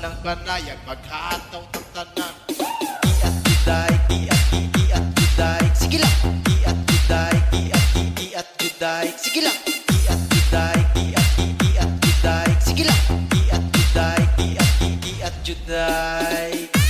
ng panayag, maghataw ng tanan. Iat juday, iat juday, sige lang. Iat juday, iat juday, sige lang. Iat juday, iat juday, sige lang. Iat juday, iat juday.